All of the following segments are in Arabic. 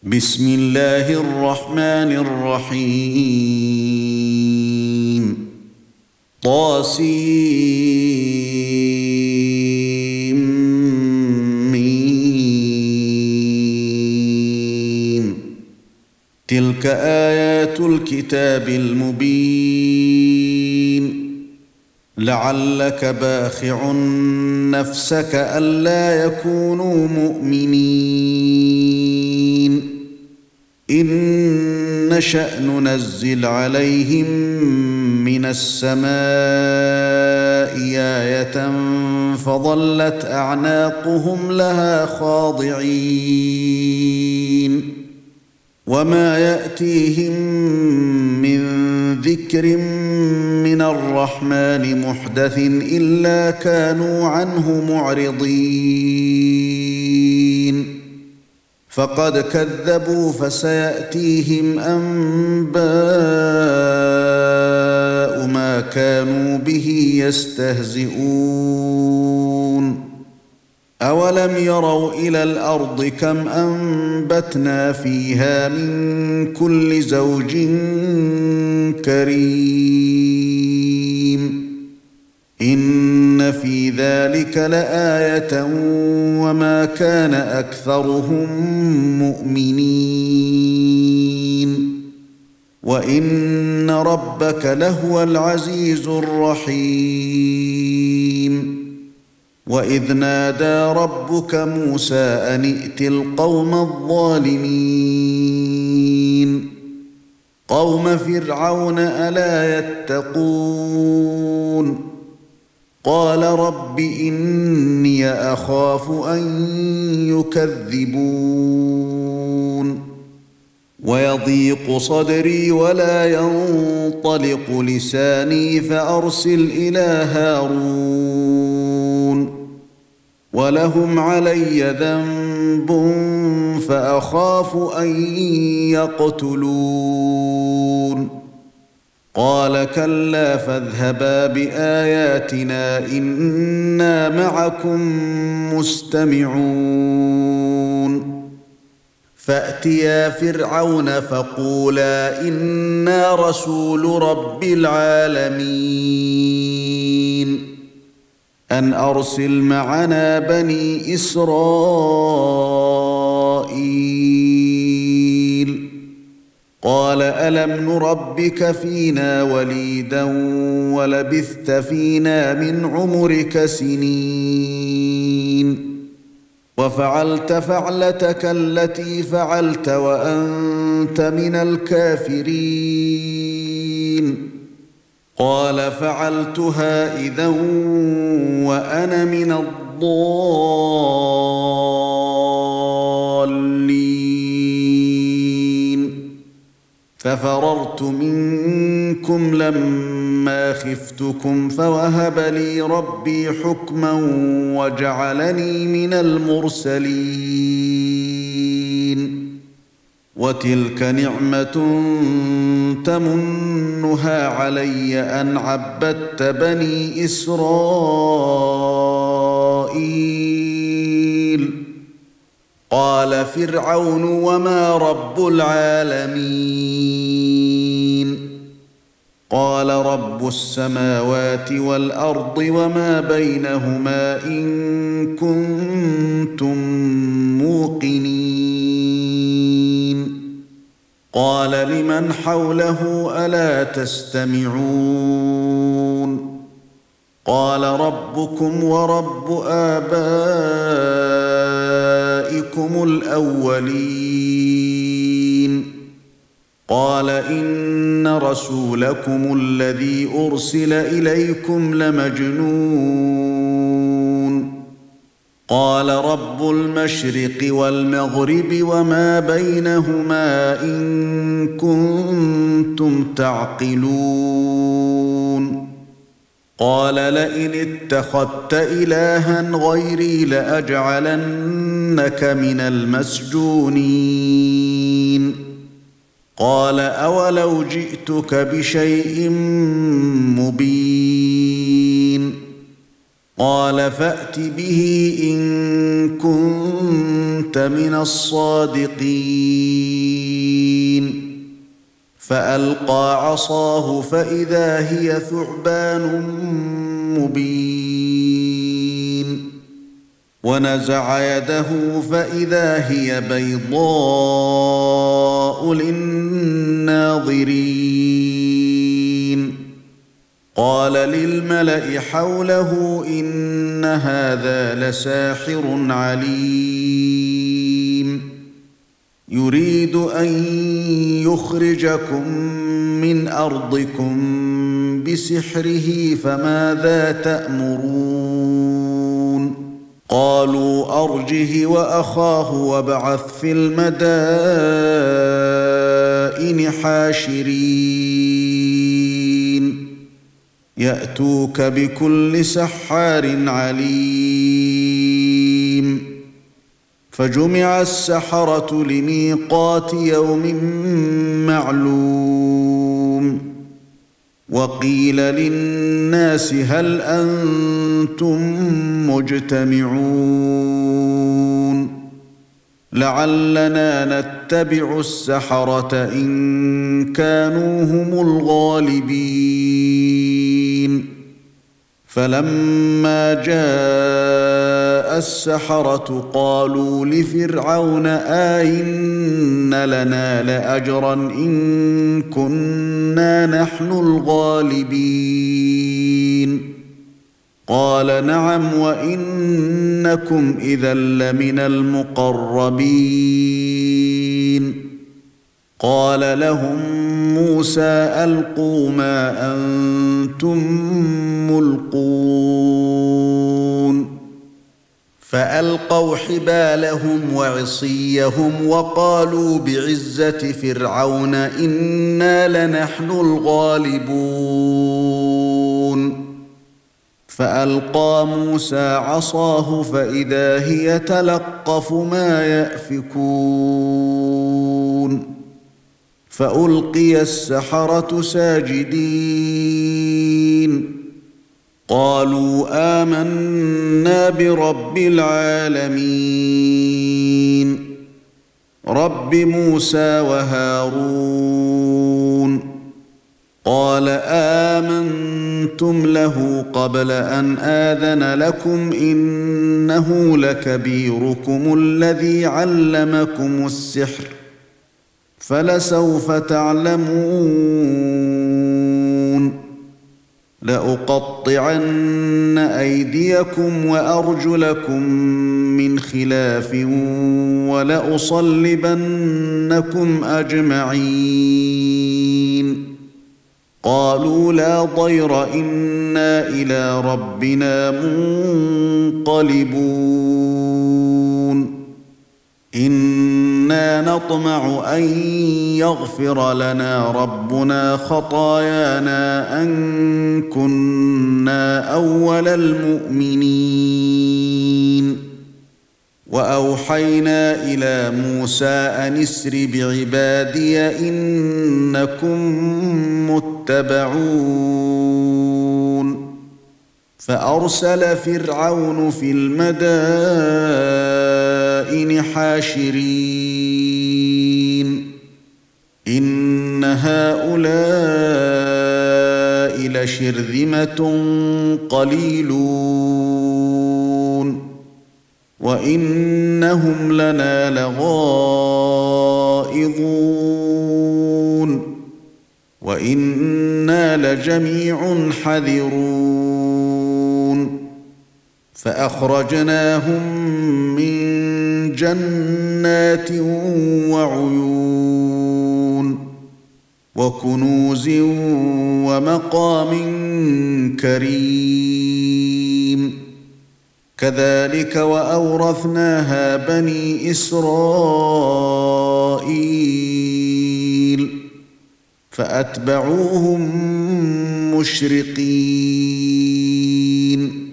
بسم الله الرحمن الرحيم طاسيم تلك آيات الكتاب المبين لعلك باخع نفسك ألا يكونوا مؤمنين إن نشأ ننزل عليهم من السماء آية فظلت أعناقهم لها خاضعين وما يأتيهم من ذكر من الرحمن محدث إلا كانوا عنه معرضين فقد كذبوا فسيأتيهم أنباء ما كانوا به يستهزئون أولم يروا إلى الأرض كم أنبتنا فيها من كل زوج كريم إن في ذلك لآية وما كان أكثرهم مؤمنين وإن ربك لهو العزيز الرحيم وإذ نادى ربك موسى أن ائت القوم الظالمين قوم فرعون ألا يتقون قال رب إني أخاف أن يكذبون ويضيق صدري ولا ينطلق لساني فأرسل إلى هارون ولهم علي ذنب فأخاف أن يقتلون قال كلا فاذهبا بآياتنا إنا معكم مستمعون فأتيا فرعون فقولا إنا رسول رب العالمين أن أرسل معنا بني إسرائيل قال ألم نربك فينا وليدا ولبثت فينا من عمرك سنين وفعلت فعلتك التي فعلت وأنت من الكافرين قال فعلتها إذا وأنا من الضالين ففررت منكم لما خفتكم فوهب لي ربي حكما وجعلني من المرسلين وتلك نعمة تمنها علي أن عبدت بني إسرائيل قال فرعون وما رب العالمين قال رب السماوات والأرض وما بينهما إن كنتم موقنين قال لمن حوله ألا تستمعون قال ربكم ورب آبائكم الأولين قال إن رسولكم الذي أرسل إليكم لمجنون قال رب المشرق والمغرب وما بينهما إن كنتم تعقلون قال لئن اتخذت إلها غيري لأجعلنك من المسجونين قال أولو جئتك بشيء مبين قال فأت به إن كنت من الصادقين فألقى عصاه فإذا هي ثعبان مبين ونزع يده فإذا هي بيضاء للناظرين قال للملأ حوله إن هذا لساحر عليم يريد أن يخرجكم من أرضكم بسحره فماذا تأمرون قالوا أرجه وأخاه وابعث في المدائن حاشرين يأتوك بكل سحار عليم فجمع السحرة لميقات يوم معلوم وقيل للناس هل أنتم مجتمعون لعلنا نتبع السحرة إن كانوا هم الغالبين فلما جاء السحرة قالوا لفرعون آئن لنا لأجرا إن كنا نحن الغالبين قال نعم وإنكم إذا لمن المقربين قال لهم موسى ألقوا ما أنتم ملقون فألقوا حبالهم وعصيهم وقالوا بعزة فرعون إنا لنحن الغالبون فألقى موسى عصاه فإذا هي تلقف ما يأفكون فألقي السحرة ساجدين قالوا آمنا برب العالمين رب موسى وهارون قال آمنتم له قبل أن آذن لكم إنه لكبيركم الذي علمكم السحر فلسوف تعلمون لأقطعن أيديكم وأرجلكم من خلاف ولأصلبنكم أجمعين قالوا لا ضير إنا إلى ربنا منقلبون إنا نطمع أن يغفر لنا ربنا خطايانا أن كنا أول المؤمنين وأوحينا إلى موسى أن اسر بعبادي إنكم متبعون فأرسل فرعون في المدائن حاشرين إن هؤلاء لشرذمة قليلون وإنهم لنا لغائظون وإنا لجميع حذرون فأخرجناهم من جنات وعيون وكنوز ومقام كريم كذلك وأورثناها بني إسرائيل فأتبعوهم مشرقين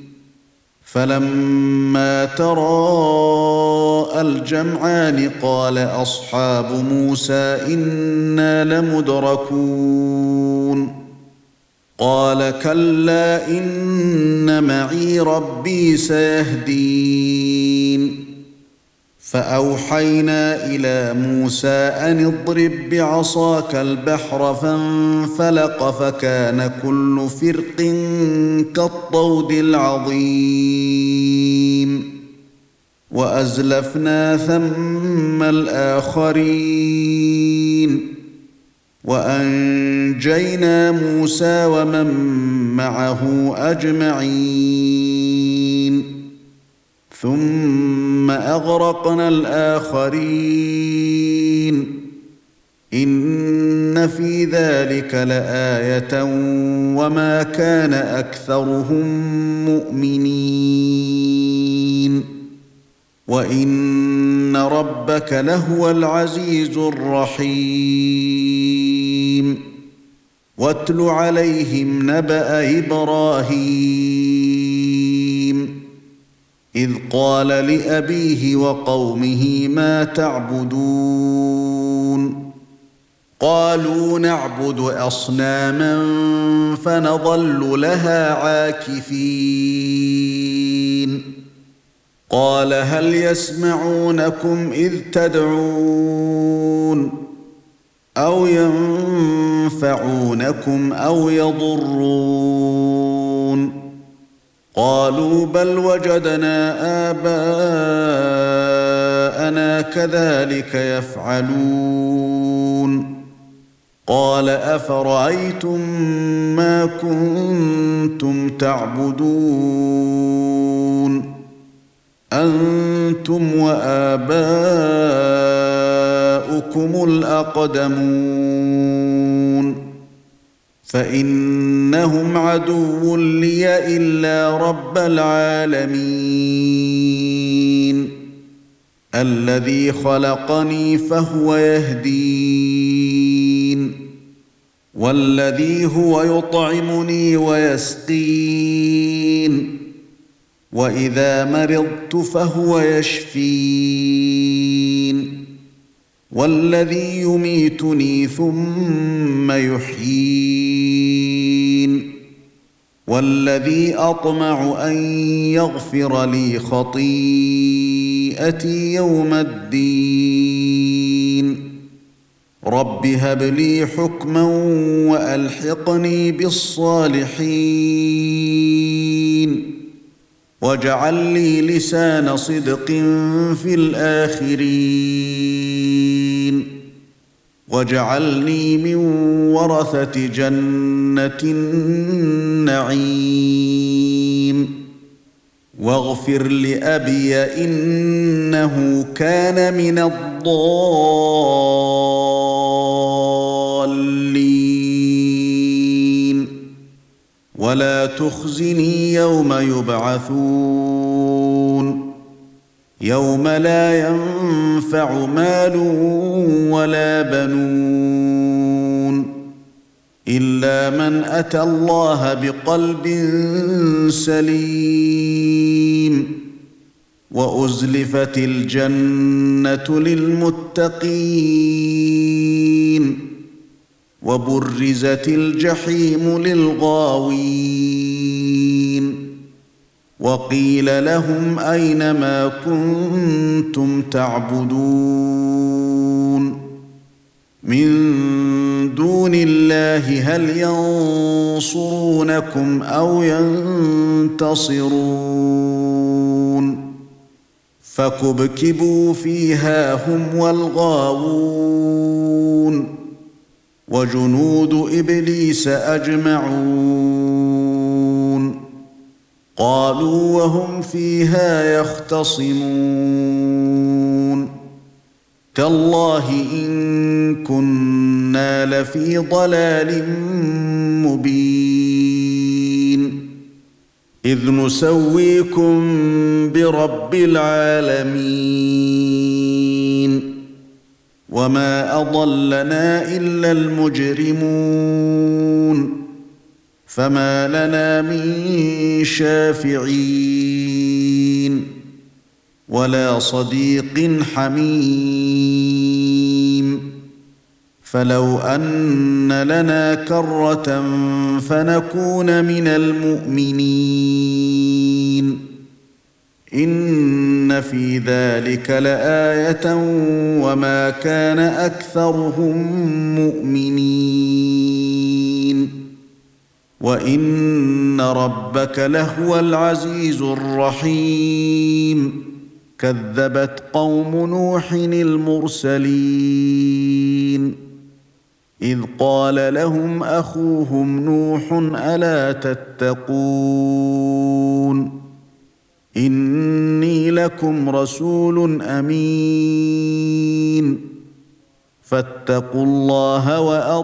فلما تراءى الجمعان قال أصحاب موسى إنا لمدركون قال كلا إن معي ربي سيهدين فأوحينا إلى موسى أن اضرب بعصاك البحر فانفلق فكان كل فرق كالطود العظيم وأزلفنا ثم الآخرين وأنجينا موسى ومن معه أجمعين ثم أغرقنا الآخرين إن في ذلك لآية وما كان أكثرهم مؤمنين وإن ربك لهو العزيز الرحيم واتل عليهم نبأ إبراهيم إذ قال لأبيه وقومه ما تعبدون قالوا نعبد أصناما فنظل لها عاكفين قال هل يسمعونكم إذ تدعون أو ينفعونكم أو يضرون قالوا بل وجدنا آباءنا كذلك يفعلون قال أفرأيتم ما كنتم تعبدون أنتم وآباؤكم الأقدمون فإنهم عدو لي إلا رب العالمين الذي خلقني فهو يهدين والذي هو يطعمني ويسقين وإذا مرضت فهو يشفين والذي يميتني ثم يحيين والذي أطمع أن يغفر لي خطيئتي يوم الدين رب هب لي حكما وألحقني بالصالحين واجعل لي لسان صدق في الآخرين واجعلني من ورثة جنة النعيم واغفر لأبي إنه كان من الضالين ولا تخزني يوم يبعثون يوم لا ينفع مال ولا بنون إلا من أتى الله بقلب سليم وأزلفت الجنة للمتقين وبرزت الجحيم للغاوين وقيل لهم أين ما كنتم تعبدون من دون الله هل ينصرونكم أو ينتصرون فكبكبوا فيها هم والغاوون وجنود إبليس أجمعون قالوا وهم فيها يختصمون تالله إن كنا لفي ضلال مبين إذ نسويكم برب العالمين وما أضلنا إلا المجرمون فما لنا من شافعين ولا صديق حميم فلو أن لنا كرة فنكون من المؤمنين إن في ذلك لآية وما كان أكثرهم مؤمنين وإن ربك لهو العزيز الرحيم كذبت قوم نوح المرسلين إذ قال لهم أخوهم نوح ألا تتقون إني لكم رسول أمين فاتقوا الله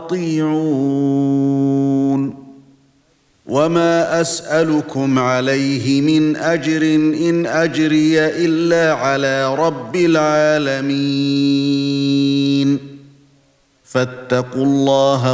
وأطيعون وما أسألكم عليه من أجر إن أجري إلا على رب العالمين فاتقوا الله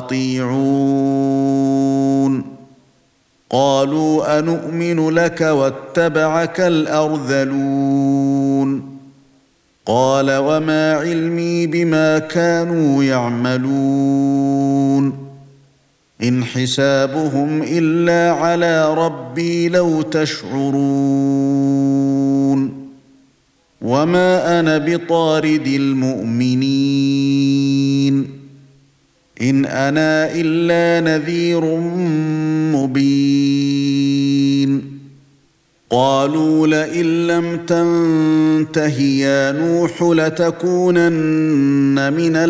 وأطيعون قالوا أنؤمن لك واتبعك الأرذلون قال وما علمي بما كانوا يعملون إن حسابهم إلا على ربي لو تشعرون وما أنا بطارد المؤمنين إن أنا إلا نذير مبين قالوا لئن لم تنته يا نوح لتكونن من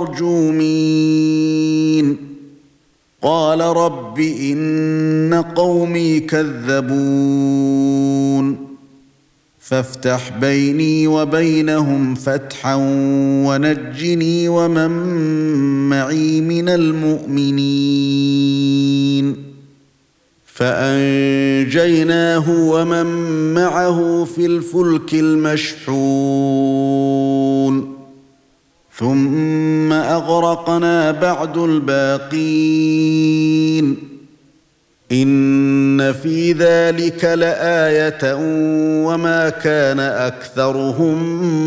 المرجومين قال رب إن قومي كذبون فافتح بيني وبينهم فتحا ونجني ومن معي من المؤمنين فأنجيناه ومن معه في الفلك المشحون ثم أغرقنا بعد الباقين إن في ذلك لآية وما كان أكثرهم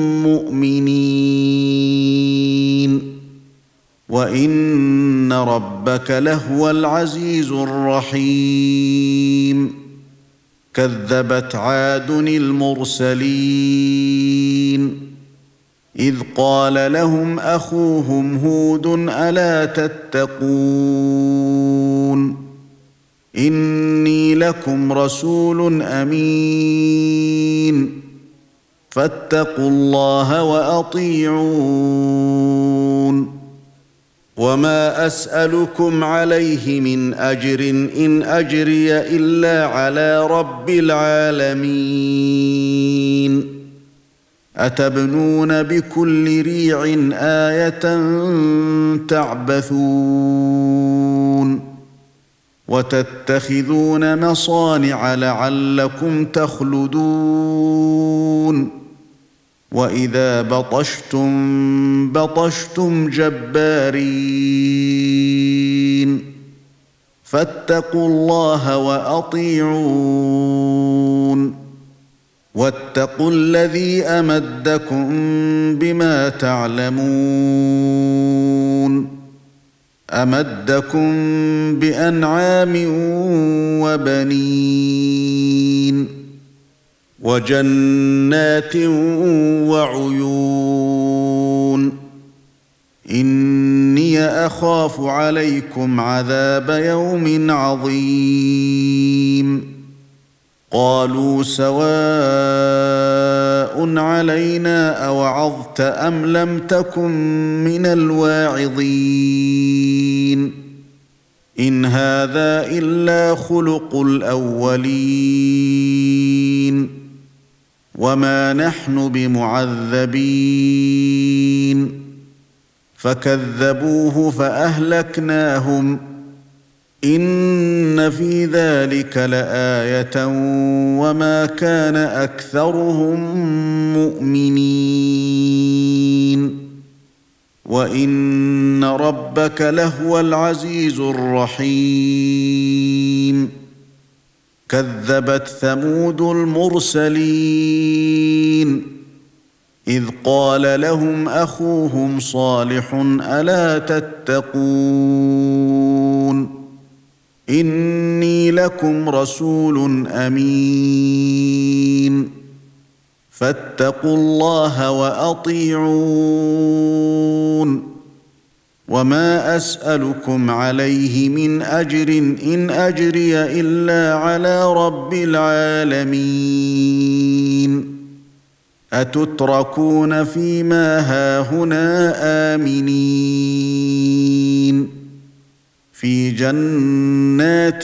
مؤمنين وإن ربك لهو العزيز الرحيم كذبت عاد المرسلين إذ قال لهم أخوهم هود ألا تتقون إني لكم رسول أمين فاتقوا الله وأطيعون وما أسألكم عليه من أجر إن أجري إلا على رب العالمين أتبنون بكل ريع آية تعبثون وتتخذون مصانع لعلكم تخلدون وإذا بطشتم جبارين فاتقوا الله وأطيعون واتقوا الذي أمدكم بما تعلمون أمدكم بأنعام وبنين وجنات وعيون إني أخاف عليكم عذاب يوم عظيم قالوا سواء علينا أوعظت أم لم تكن من الواعظين إن هذا إلا خلق الأولين وما نحن بمعذبين فكذبوه فأهلكناهم إن في ذلك لآية وما كان أكثرهم مؤمنين وإن ربك لهو العزيز الرحيم كذبت ثمود المرسلين إذ قال لهم أخوهم صالح ألا تتقون إني لكم رسول أمين فاتقوا الله وأطيعون وما أسألكم عليه من أجر إن أجري إلا على رب العالمين أتتركون فيما هاهنا آمنين في جنات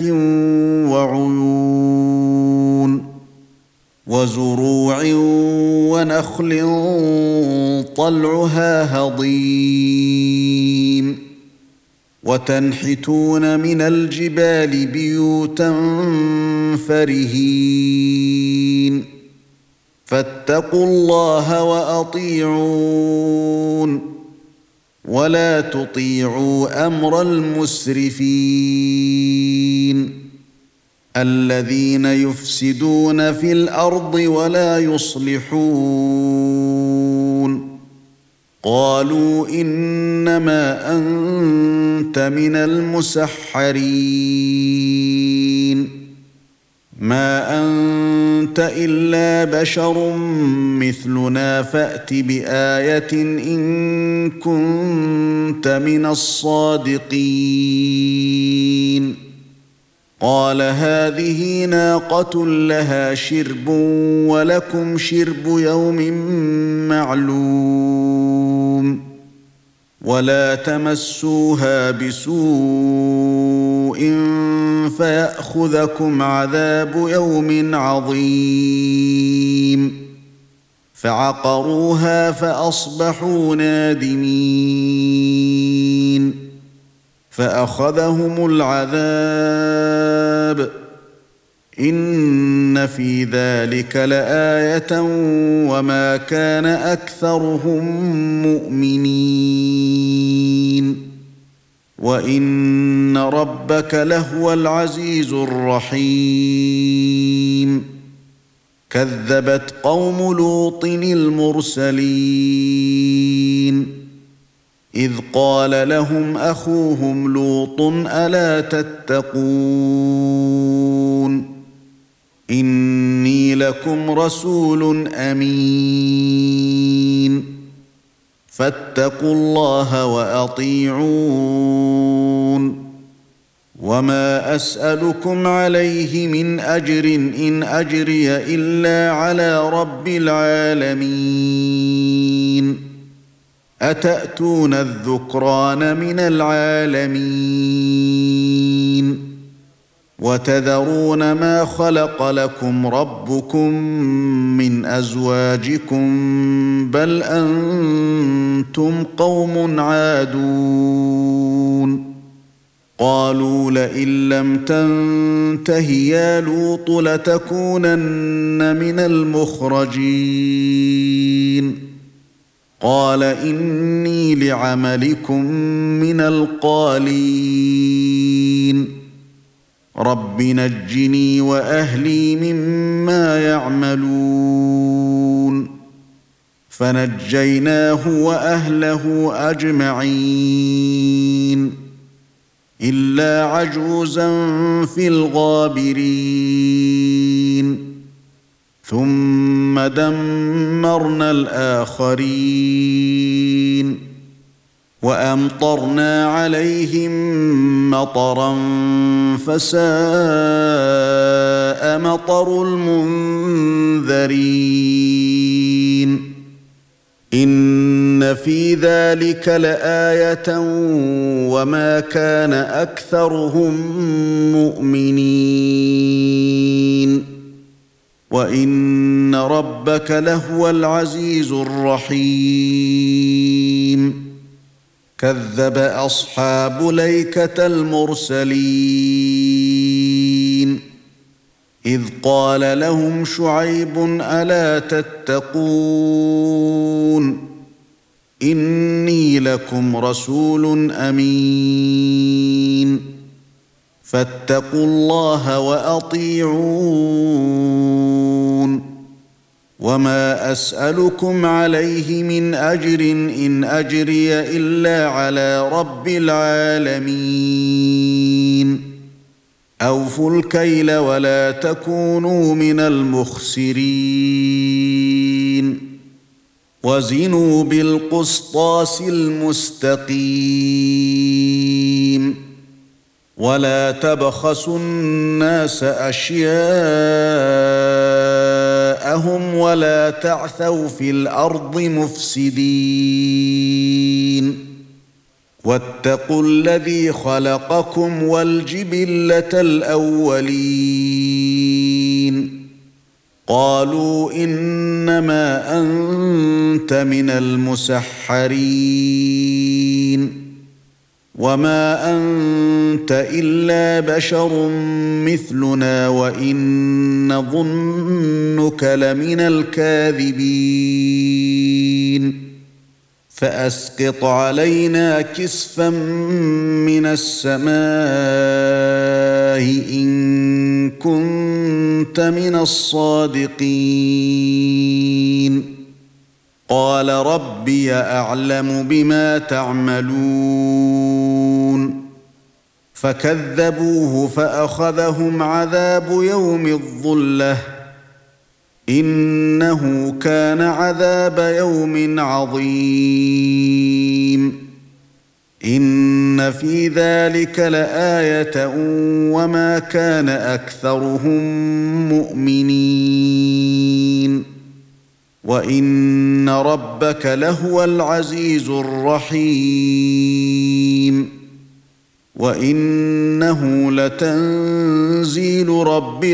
وعيون وزروع ونخل طلعها هضيم وتنحتون من الجبال بيوتا فرهين فاتقوا الله وأطيعون ولا تطيعوا أمر المسرفين الذين يفسدون في الأرض ولا يصلحون قالوا إنما أنت من المسحرين ما أنت إلا بشر مثلنا فأت بآية إن كنت من الصادقين قال هذه ناقة لها شرب ولكم شرب يوم معلوم ولا تمسوها بسوء فيأخذكم عذاب يوم عظيم فعقروها فأصبحوا نادمين فأخذهم العذاب إن في ذلك لآية وما كان أكثرهم مؤمنين وإن ربك لهو العزيز الرحيم كذبت قوم لوط المرسلين إذ قال لهم أخوهم لوط ألا تتقون إني لكم رسول أمين فاتقوا الله وأطيعون وما أسألكم عليه من أجر إن أجري إلا على رب العالمين أتأتون الذكران من العالمين وتذرون ما خلق لكم ربكم من أزواجكم بل أنتم قوم عادون قالوا لئن لم تنته يا لوط لتكونن من المخرجين قال إني لعملكم من القالين رب نجني وأهلي مما يعملون فنجيناه وأهله أجمعين إلا عجوزا في الغابرين ثم دمرنا الآخرين وأمطرنا عليهم مطرا فساء مطر المنذرين إن في ذلك لآية وما كان أكثرهم مؤمنين وإن ربك لهو العزيز الرحيم كذب أصحاب ليكة المرسلين إذ قال لهم شعيب ألا تتقون إني لكم رسول أمين فاتقوا الله وأطيعون وما أسألكم عليه من أجر إن أجري إلا على رب العالمين أوفوا الكيل ولا تكونوا من المخسرين وزنوا بالقسطاس المستقيم ولا تبخسوا الناس أشياءهم ولا تعثوا في الأرض مفسدين واتقوا الذي خلقكم والجبلة الأولين قالوا إنما أنت من المسحرين وما أنت إلا بشر مثلنا وإن نظنك لمن الكاذبين فأسقط علينا كسفا من السماء إن كنت من الصادقين قال ربي أعلم بما تعملون فكذبوه فأخذهم عذاب يوم الظلة إنه كان عذاب يوم عظيم إن في ذلك لآية وما كان أكثرهم مؤمنين وإن ربك لهو العزيز الرحيم وإنه لتنزيل رب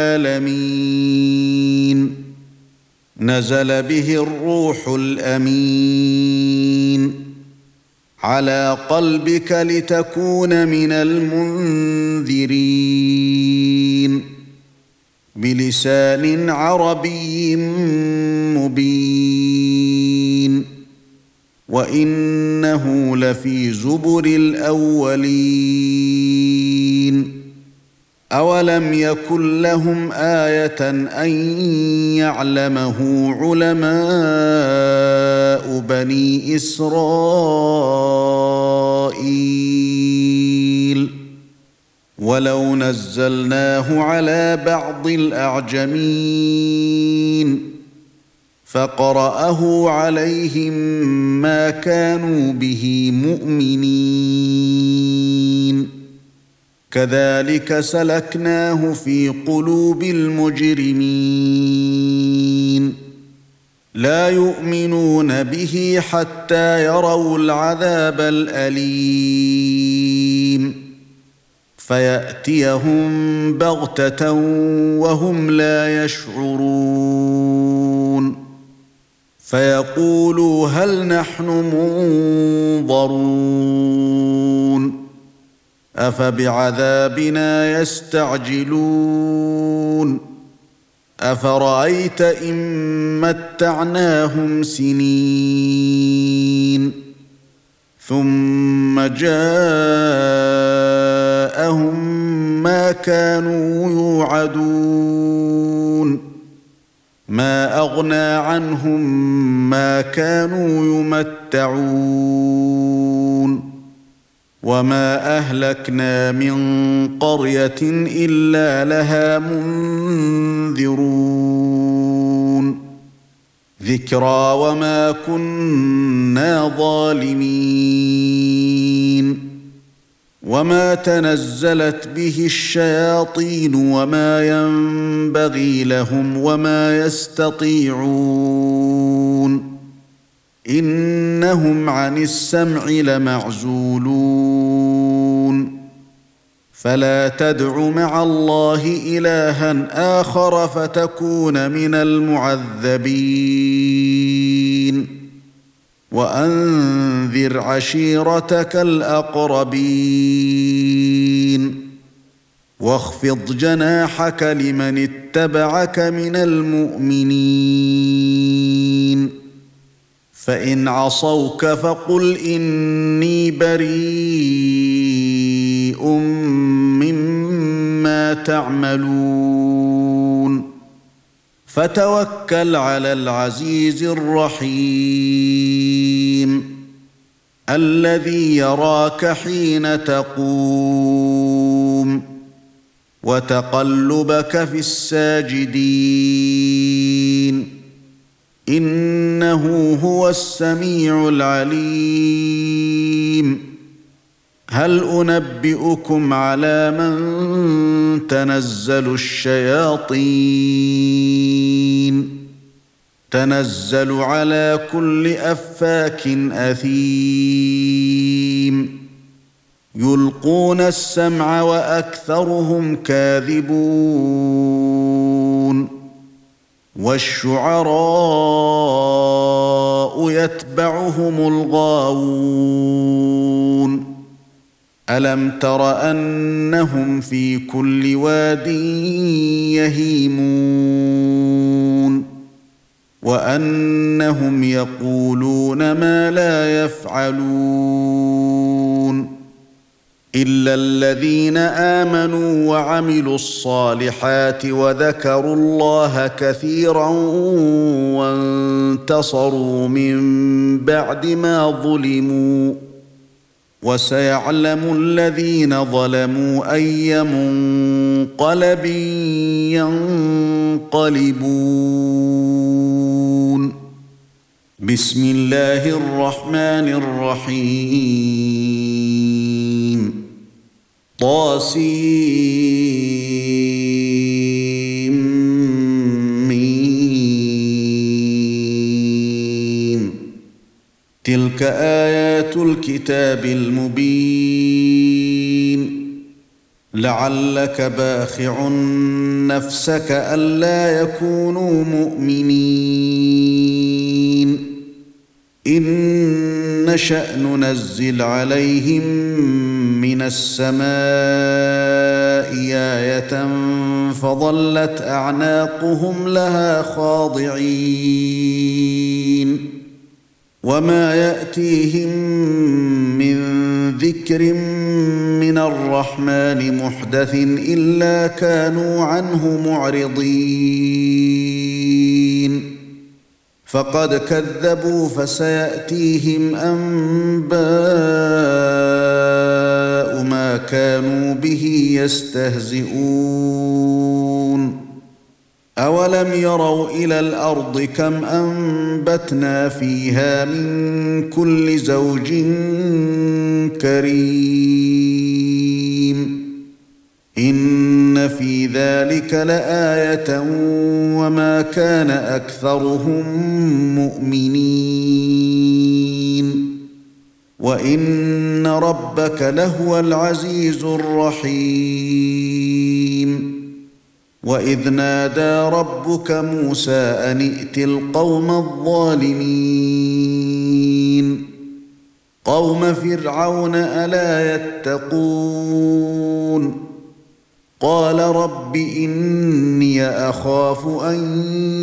العالمين نزل به الروح الأمين على قلبك لتكون من المنذرين بلسان عربي مبين وإنه لفي زبر الأولين أولم يكن لهم آية أن يعلمه علماء بني إسرائيل ولو نزلناه على بعض الأعجمين فقرأه عليهم ما كانوا به مؤمنين كذلك سلكناه في قلوب المجرمين لا يؤمنون به حتى يروا العذاب الأليم فيأتيهم بغتة وهم لا يشعرون فيقولوا هل نحن منظرون أفبعذابنا يستعجلون أفرأيت إن متعناهم سنين ثم جاءهم ما كانوا يوعدون ما أغنى عنهم ما كانوا يمتعون وما أهلكنا من قرية إلا لها منذرون ذكرى وما كنا ظالمين وما تنزلت به الشياطين وما ينبغي لهم وما يستطيعون إنهم عن السمع لمعزولون فلا تدع مع الله إلها آخر فتكون من المعذبين وأنذر عشيرتك الأقربين واخفض جناحك لمن اتبعك من المؤمنين فإن عصوك فقل إني بريء مما تعملون فتوكل على العزيز الرحيم الذي يراك حين تقوم وتقلبك في الساجدين إنه هو السميع العليم هل أنبئكم على من تنزل الشياطين تنزل على كل أفاك أثيم يلقون السمع وأكثرهم كاذبون والشعراء يتبعهم الغاوون ألم تر أنهم في كل واد يهيمون وأنهم يقولون ما لا يفعلون إلا الذين آمنوا وعملوا الصالحات وذكروا الله كثيرا وانتصروا من بعد ما ظلموا وسيعلم الذين ظلموا أي منقلب ينقلبون بسم الله الرحمن الرحيم طاسيم تلك آيات الكتاب المبين لعلك باخع نفسك ألا يكونوا مؤمنين إن نشأ ننزل عليهم من السماء آية فظلت أعناقهم لها خاضعين وما يأتيهم من ذكر من الرحمن محدث إلا كانوا عنه معرضين فقد كذبوا فسيأتيهم أنباء ما كانوا به يستهزئون أولم يروا إلى الأرض كم أنبتنا فيها من كل زوج كريم إن في ذلك لآية وما كان أكثرهم مؤمنين وإن ربك لهو العزيز الرحيم وإذ نادى ربك موسى أن ائت القوم الظالمين قوم فرعون ألا يتقون قال رب إني أخاف أن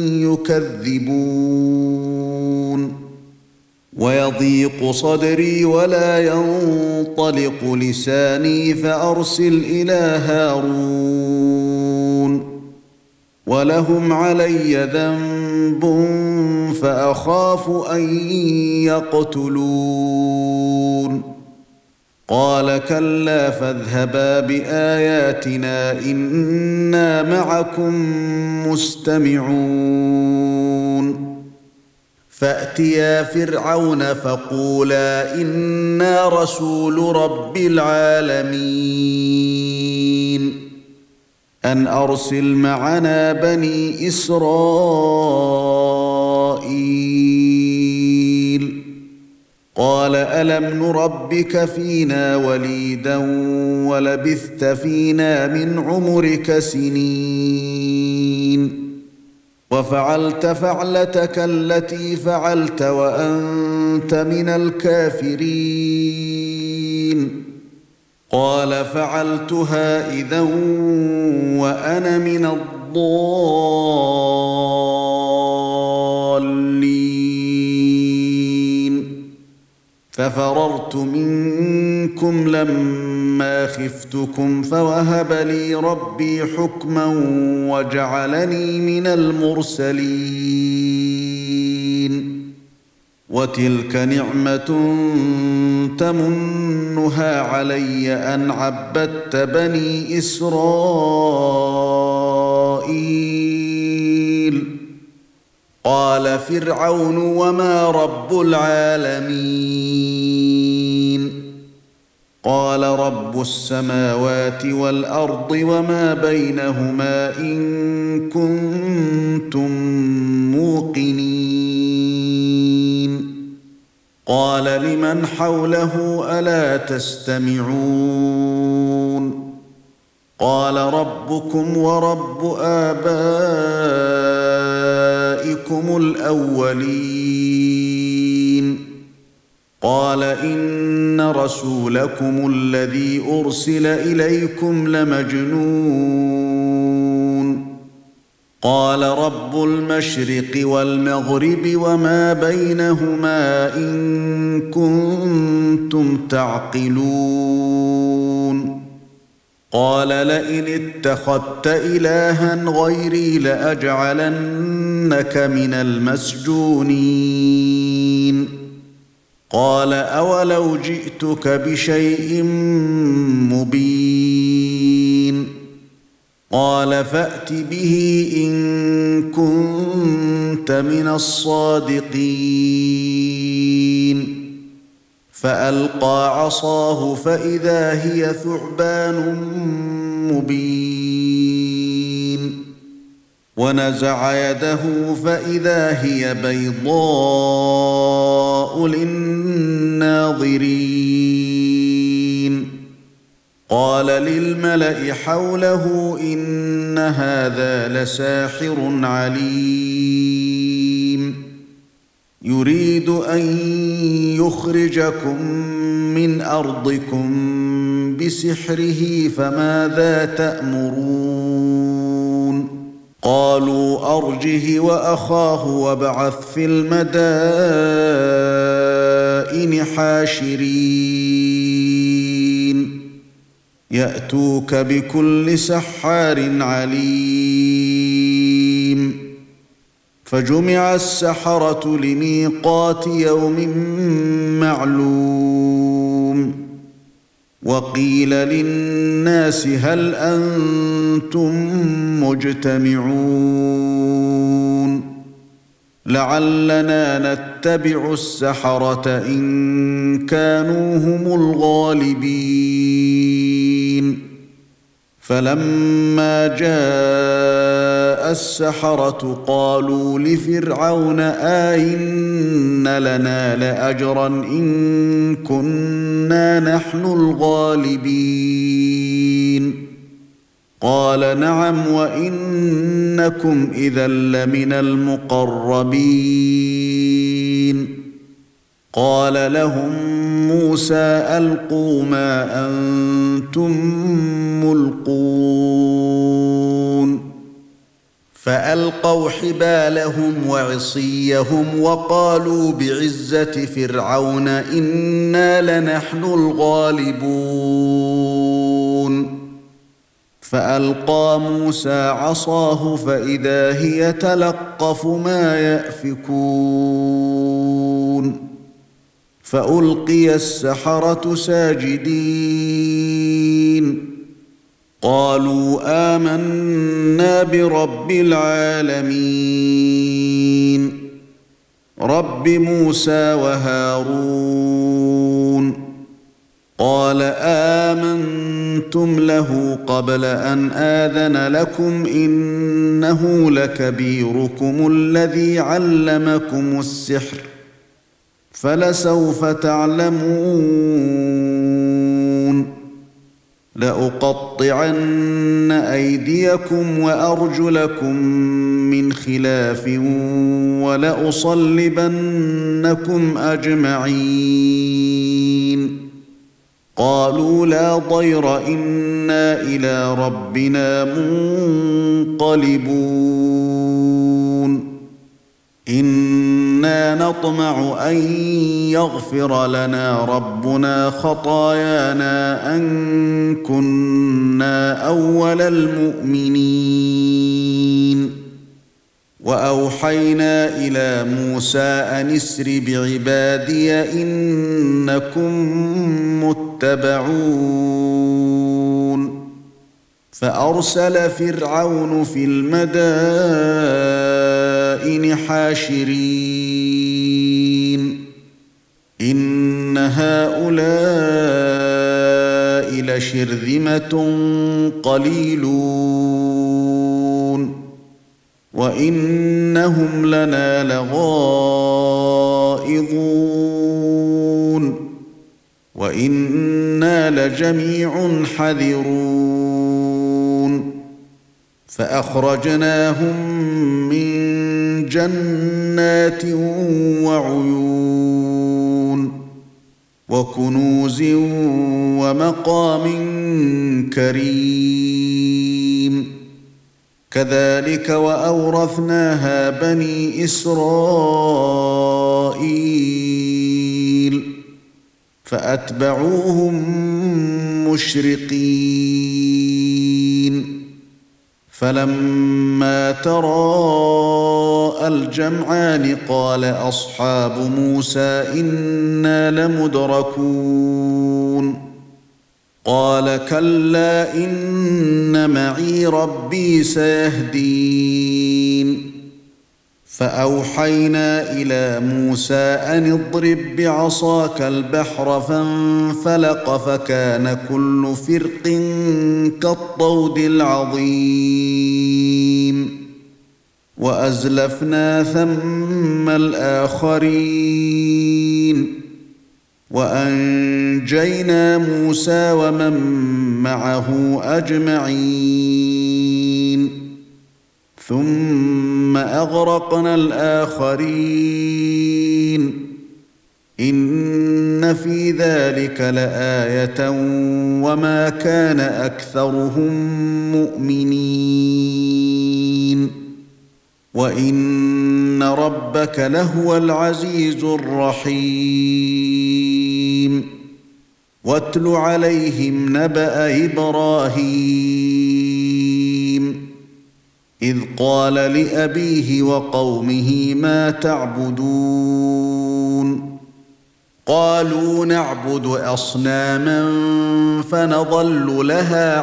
يكذبون ويضيق صدري ولا ينطلق لساني فأرسل إلى هارون ولهم علي ذنب فأخاف أن يقتلون قال كلا فاذهبا بآياتنا إنا معكم مستمعون فأتيا فرعون فقولا إنا رسول رب العالمين أن أرسل معنا بني إسرائيل قال ألم نربك فينا وليدا ولبثت فينا من عمرك سنين وفعلت فعلتك التي فعلت وأنت من الكافرين قال فعلتها إذا وأنا من الضالين ففررت منكم لما خفتكم فوهب لي ربي حكما وجعلني من المرسلين وتلك نعمة تمنها علي أن عبدت بني إسرائيل قال فرعون وما رب العالمين قال رب السماوات والأرض وما بينهما إن كنتم موقنين قال لمن حوله ألا تستمعون قال ربكم ورب آبائكم الأولين قال إن رسولكم الذي أرسل إليكم لمجنون قال رب المشرق والمغرب وما بينهما إن كنتم تعقلون قال لئن اتخذت إلها غيري لأجعلنك من المسجونين قال أولو جئتك بشيء مبين قال فأت به إن كنت من الصادقين فألقى عصاه فإذا هي ثعبان مبين ونزع يده فإذا هي بيضاء للناظرين قال للملأ حوله إن هذا لساحر عليم يريد أن يخرجكم من أرضكم بسحره فماذا تأمرون قالوا أرجه وأخاه وابعث في المدائن حاشرين يأتوك بكل سحار عليم فجمع السحرة لميقات يوم معلوم وقيل للناس هل أنتم مجتمعون لعلنا نتبع السحرة إن كانوا هم الغالبين فلما جاء السحرة قالوا لفرعون آئن لنا لأجرا إن كنا نحن الغالبين قال نعم وإنكم إذا لمن المقربين قال لهم موسى ألقوا ما أنتم ملقون فألقوا حبالهم وعصيهم وقالوا بعزة فرعون إنا لنحن الغالبون فألقى موسى عصاه فإذا هي تلقف ما يأفكون فألقي السحرة ساجدين قالوا آمنا برب العالمين رب موسى وهارون قال آمنتم له قبل أن آذن لكم إنه لكبيركم الذي علمكم السحر فلسوف تعلمون لأقطعن أيديكم وأرجلكم من خلاف ولأصلبنكم أجمعين قالوا لا ضير إنا إلى ربنا منقلبون إنا إنا نطمع أن يغفر لنا ربنا خطايانا أن كنا أول المؤمنين وأوحينا إلى موسى أن اسر بعبادي إنكم متبعون فأرسل فرعون في المدائن حاشرين إن هؤلاء لشرذمة قليلون وإنهم لنا لغائظون وإنا لجميع حذرون فأخرجناهم من جنات وعيون وكنوز ومقام كريم كذلك وأورثناها بني إسرائيل فأتبعوهم مشرقين فلما تراءى الجمعان قال أصحاب موسى إنا لمدركون قال كلا إن معي ربي سيهدين فأوحينا إلى موسى أن اضرب بعصاك البحر فانفلق فكان كل فرق كالطود العظيم وأزلفنا ثم الآخرين وأنجينا موسى ومن معه أجمعين ثم أغرقنا الآخرين إن في ذلك لآية وما كان أكثرهم مؤمنين وإن ربك لهو العزيز الرحيم واتل عليهم نبأ إبراهيم إذ قال لأبيه وقومه ما تعبدون قالوا نعبد أصناما فنظل لها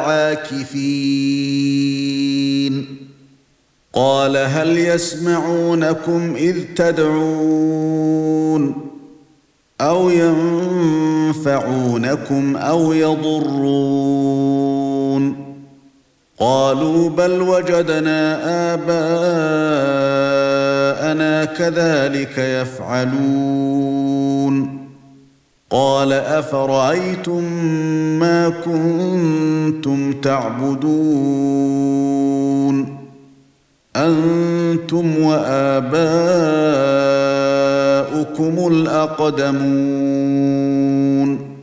عاكفين قال هل يسمعونكم إذ تدعون أو ينفعونكم أو يضرون قالوا بل وجدنا آباءنا كذلك يفعلون قال أفرأيتم ما كنتم تعبدون أنتم وآباؤكم الأقدمون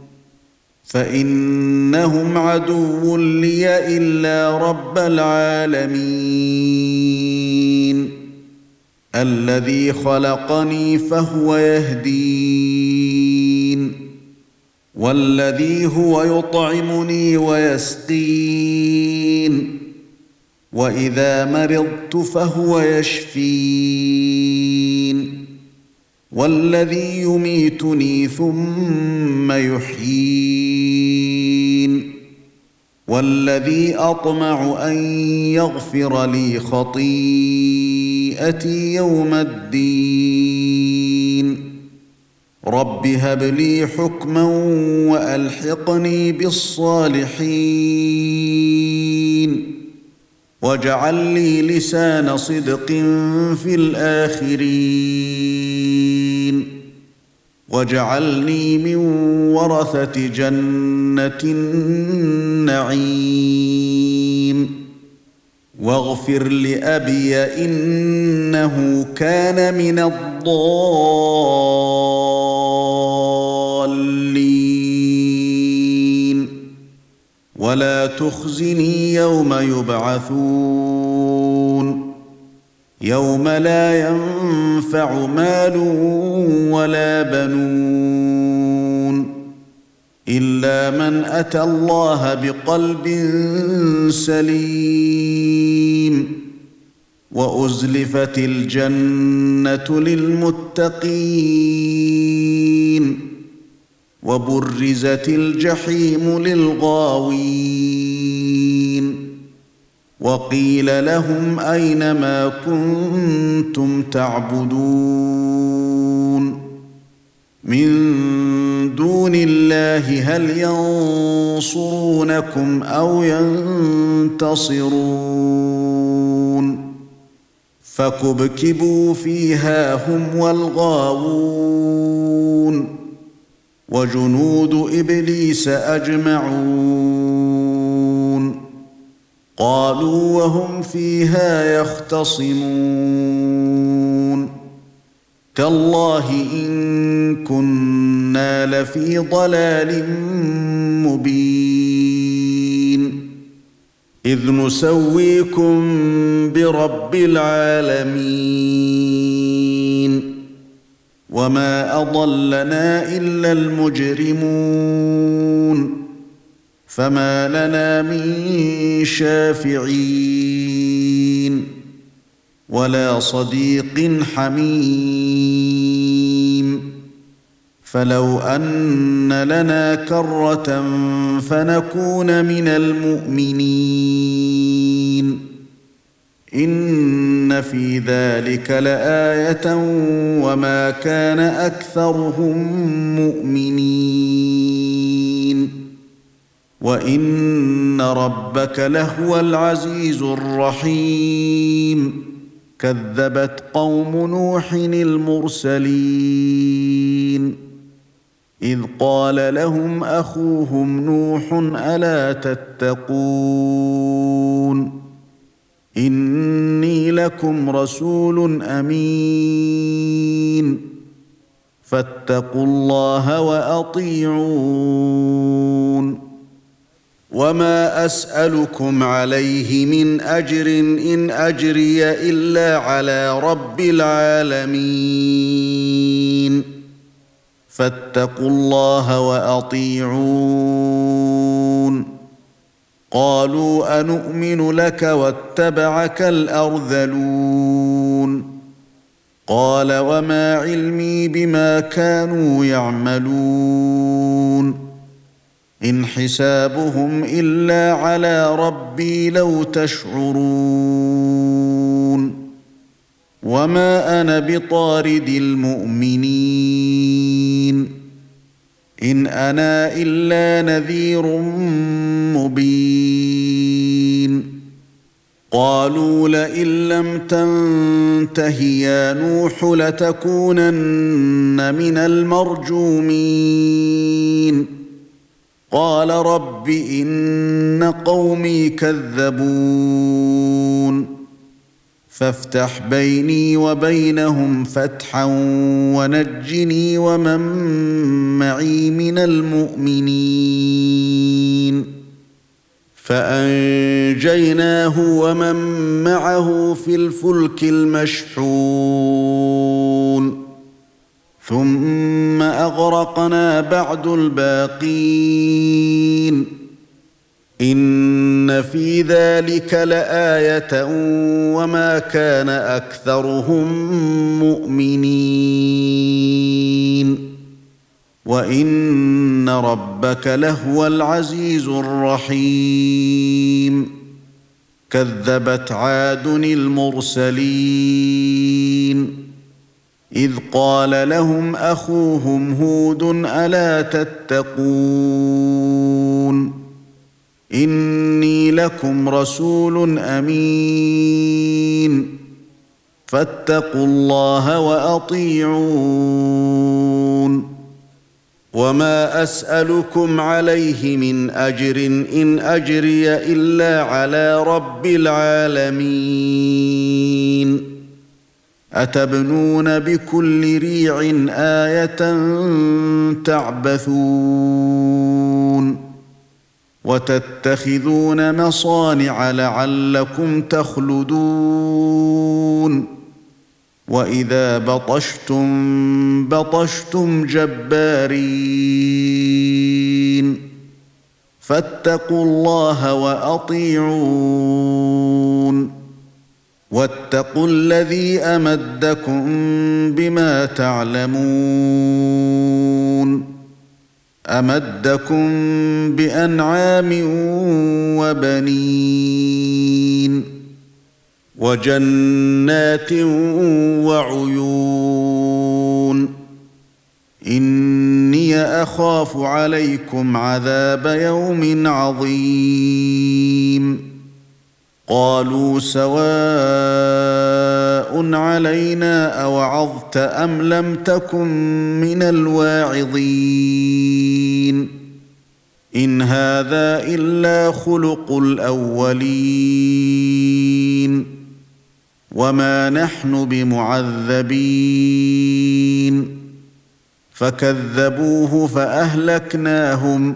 فإنهم عدو لي إلا رب العالمين الذي خلقني فهو يهدين والذي هو يطعمني ويسقين وإذا مرضت فهو يشفين والذي يميتني ثم يحيين والذي أطمع أن يغفر لي خطيئتي يوم الدين رب هب لي حكما وألحقني بالصالحين واجعل لي لسان صدق في الآخرين واجعلني من ورثة جنة النعيم واغفر لأبي إنه كان من الضالين ولا تخزني يوم يبعثون يوم لا ينفع مال ولا بنون إلا من أتى الله بقلب سليم وأزلفت الجنة للمتقين وبرزت الجحيم للغاوين وقيل لهم أين ما كنتم تعبدون من دون الله هل ينصرونكم أو ينتصرون فكبكبوا فيها هم والغاوون وجنود إبليس أجمعون قالوا وهم فيها يختصمون تالله إن كنا لفي ضلال مبين إذ نسويكم برب العالمين وما أضلنا إلا المجرمون فما لنا من شافعين ولا صديق حميم فلو أن لنا كرة فنكون من المؤمنين إن في ذلك لآية وما كان أكثرهم مؤمنين وإن ربك لهو العزيز الرحيم كذبت قوم نوح المرسلين إذ قال لهم أخوهم نوح ألا تتقون إني لكم رسول أمين فاتقوا الله وأطيعون وما أسألكم عليه من أجر إن أجري إلا على رب العالمين فاتقوا الله وأطيعون قالوا أنؤمن لك واتبعك الأرذلون قال وما علمي بما كانوا يعملون إن حسابهم إلا على ربي لو تشعرون وما أنا بطارد المؤمنين إن أنا إلا نذير مبين قالوا لئن لم تنته يا نوح لتكونن من المرجومين قال رب إن قومي كذبون فافتح بيني وبينهم فتحا ونجني ومن معي من المؤمنين فأنجيناه ومن معه في الفلك المشحون ثم أغرقنا بعد الباقين إن في ذلك لآية وما كان أكثرهم مؤمنين وإن ربك لهو العزيز الرحيم كذبت عاد المرسلين إذ قال لهم أخوهم هود ألا تتقون إني لكم رسول أمين فاتقوا الله وأطيعون وما أسألكم عليه من أجر إن أجري إلا على رب العالمين أتبنون بكل ريع آية تعبثون وتتخذون مصانع لعلكم تخلدون وإذا بطشتم جبارين فاتقوا الله وأطيعون واتقوا الذي أمدكم بما تعلمون أمدكم بأنعام وبنين وجنات وعيون إني أخاف عليكم عذاب يوم عظيم قالوا سواء علينا أوعظت أم لم تكن من الواعظين إن هذا إلا خلق الأولين وما نحن بمعذبين فكذبوه فأهلكناهم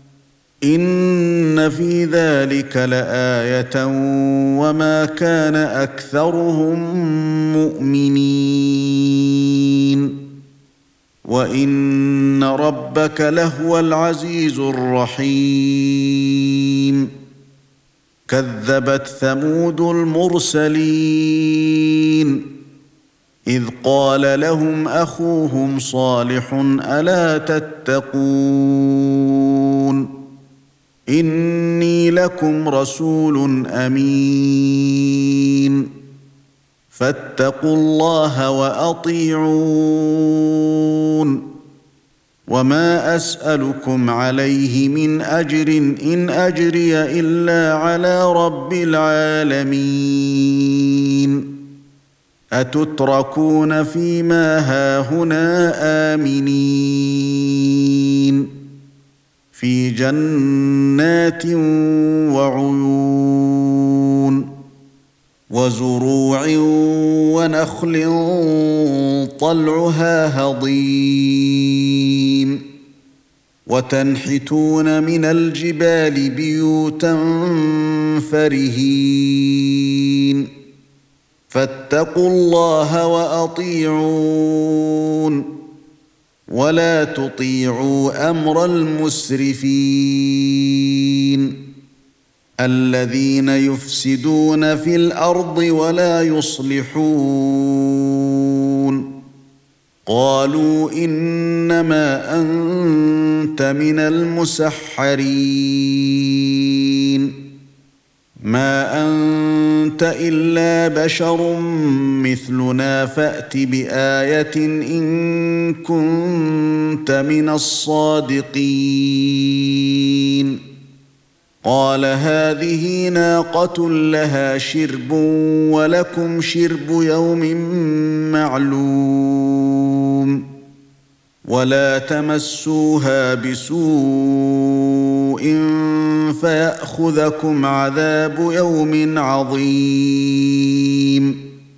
إن في ذلك لآية وما كان أكثرهم مؤمنين وإن ربك لهو العزيز الرحيم كذبت ثمود المرسلين إذ قال لهم أخوهم صالح ألا تتقون إني لكم رسول أمين فاتقوا الله وأطيعون وما أسألكم عليه من أجر إن أجري إلا على رب العالمين أتتركون فيما هاهنا آمنين في جنات وعيون وزروع ونخل طلعها هضيم وتنحتون من الجبال بيوتا فرهين فاتقوا الله وأطيعون ولا تطيعوا أمر المسرفين الذين يفسدون في الأرض ولا يصلحون قالوا إنما أنت من المسحرين ما أنت إلا بشر مثلنا فأت بآية إن كنت من الصادقين قال هذه ناقة لها شرب ولكم شرب يوم معلوم ولا تمسوها بسوء فيأخذكم عذاب يوم عظيم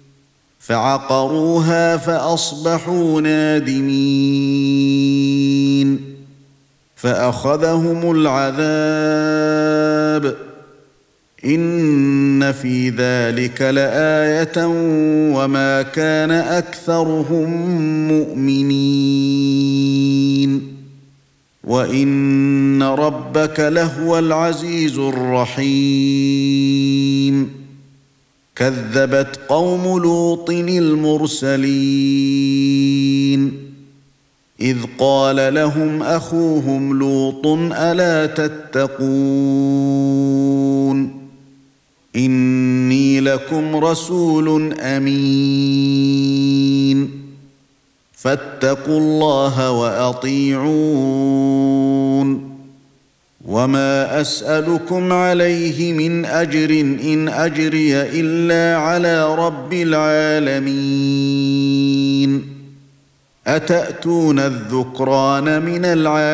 فعقروها فأصبحوا نادمين فأخذهم العذاب إن في ذلك لآية وما كان أكثرهم مؤمنين وإن ربك لهو العزيز الرحيم كذبت قوم لوط المرسلين إذ قال لهم أخوهم لوط ألا تتقون إني لكم رسول أمين فاتقوا الله وأطيعون وما أسألكم عليه من أجر إن أجري إلا على رب العالمين أتأتون الذكران من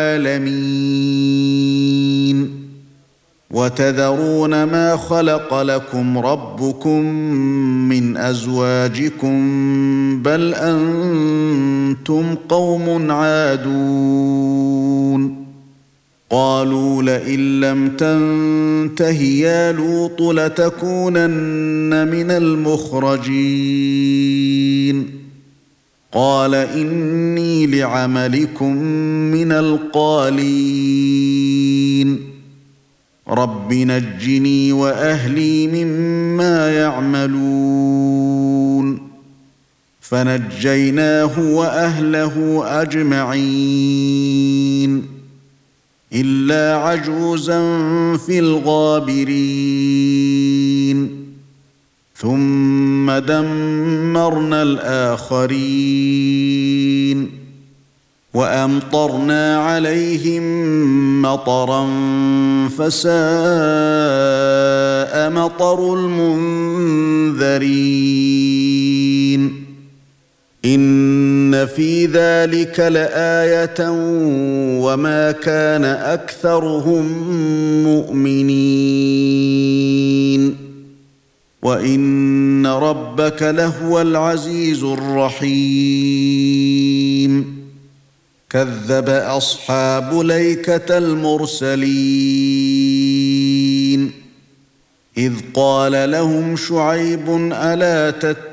العالمين وتذرون ما خلق لكم ربكم من أزواجكم بل أنتم قوم عادون قالوا لئن لم تنته يا لوط لتكونن من المخرجين قال إني لعملكم من القالين رب نجني وأهلي مما يعملون فنجيناه وأهله أجمعين إلا عجوزا في الغابرين ثم دمرنا الآخرين وأمطرنا عليهم مطرا فساء مطر المنذرين إن في ذلك لآية وما كان أكثرهم مؤمنين وإن ربك لهو العزيز الرحيم كذب أصحاب الأيكة المرسلين إذ قال لهم شعيب ألا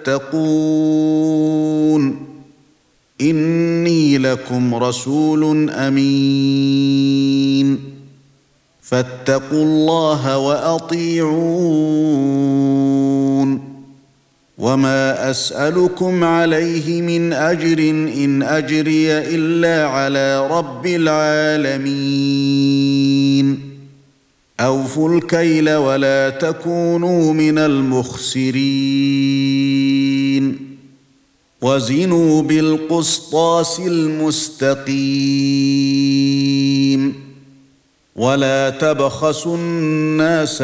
تتقون إني لكم رسول أمين فاتقوا الله وأطيعون وما أسألكم عليه من أجر إن أجري إلا على رب العالمين أوفوا الكيل ولا تكونوا من المخسرين وزنوا بالقسطاس المستقيم ولا تبخسوا الناس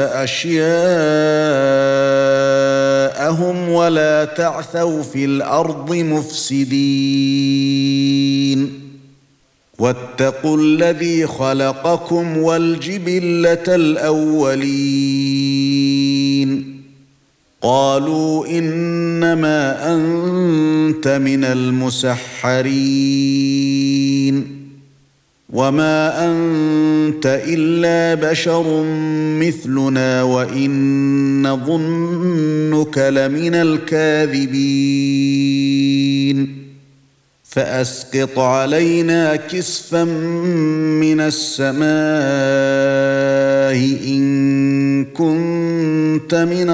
أشياءهم ولا تعثوا في الأرض مفسدين واتقوا الذي خلقكم والجبلة الأولين قالوا إنما أنت من المسحرين وما أنت إلا بشر مثلنا وإن نظنك لمن الكاذبين فأسقط علينا كسفا من السماء إن كنت من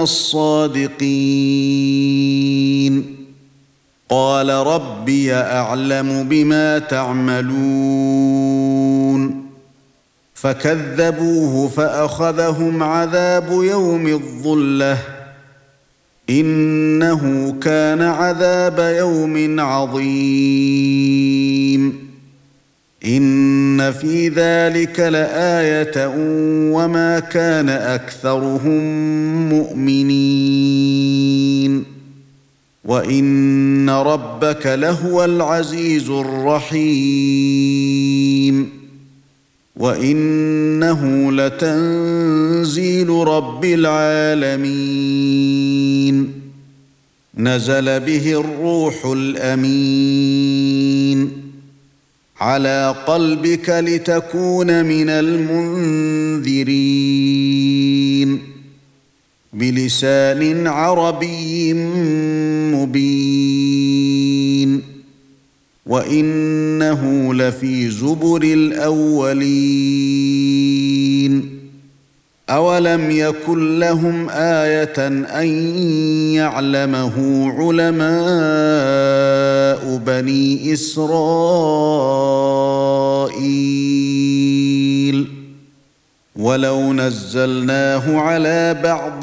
الصادقين قال ربي أعلم بما تعملون فكذبوه فأخذهم عذاب يوم الظلة إنه كان عذاب يوم عظيم إن في ذلك لآية وما كان أكثرهم مؤمنين وإن ربك لهو العزيز الرحيم وإنه لتنزيل رب العالمين نزل به الروح الأمين على قلبك لتكون من المنذرين بلسان عربي مبين وإنه لفي زبر الأولين أولم يكن لهم آية أن يعلمه علماء بني إسرائيل ولو نزلناه على بعض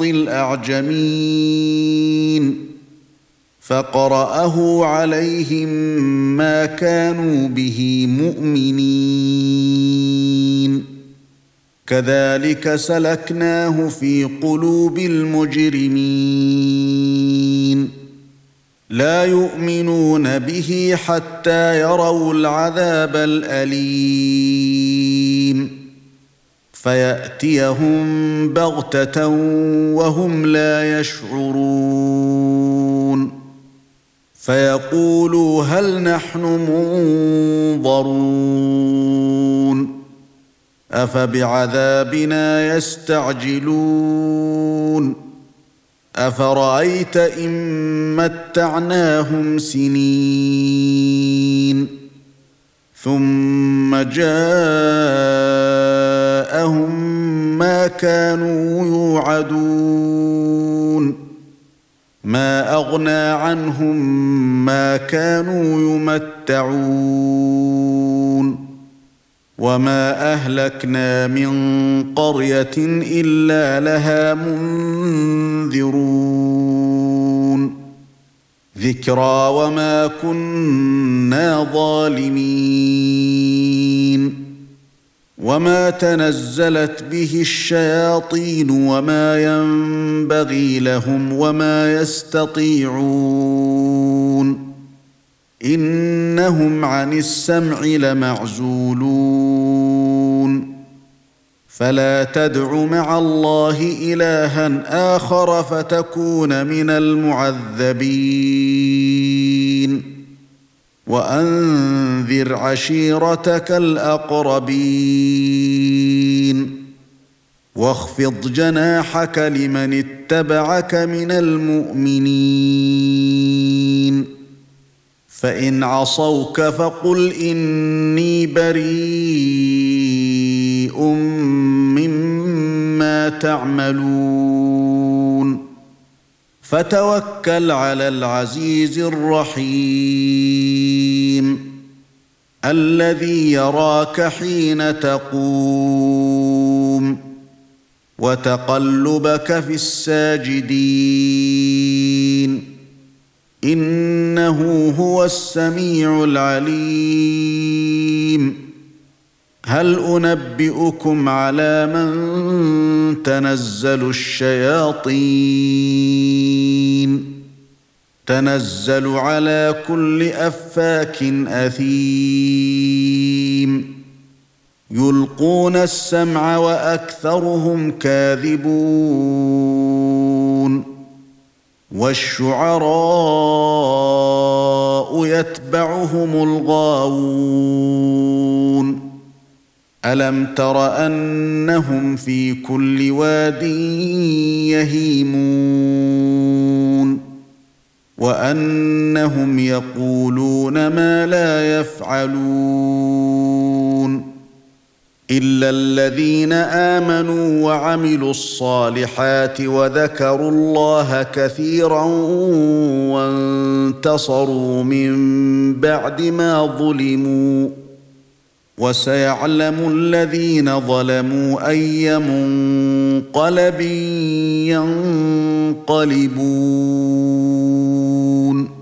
الأعجمين فقرأه عليهم ما كانوا به مؤمنين كذلك سلكناه في قلوب المجرمين لا يؤمنون به حتى يروا العذاب الأليم فيأتيهم بغتة وهم لا يشعرون فيقولوا هل نحن منظرون أفبعذابنا يستعجلون أفرأيت إن متعناهم سنين ثم جاءهم ما كانوا يوعدون ما أغنى عنهم ما كانوا يمتعون وما أهلكنا من قرية إلا لها منذرون ذكرى وما كنا ظالمين وما تنزلت به الشياطين وما ينبغي لهم وما يستطيعون إنهم عن السمع لمعزولون فلا تدع مع الله إلها آخر فتكون من المعذبين وأنذر عشيرتك الأقربين واخفض جناحك لمن اتبعك من المؤمنين فإن عصوك فقل إني بريء مما تعملون فتوكل على العزيز الرحيم الذي يراك حين تقوم وتقلبك في الساجدين إنه هو السميع العليم هل أنبئكم على من تنزل الشياطين تنزل على كل أفاك أثيم يلقون السمع وأكثرهم كاذبون والشعراء يتبعهم الغاوون ألم تر أنهم في كل واد يهيمون وأنهم يقولون ما لا يفعلون إلا الذين آمنوا وعملوا الصالحات وذكروا الله كثيرا وانتصروا من بعد ما ظلموا وسيعلم الذين ظلموا أي منقلب ينقلبون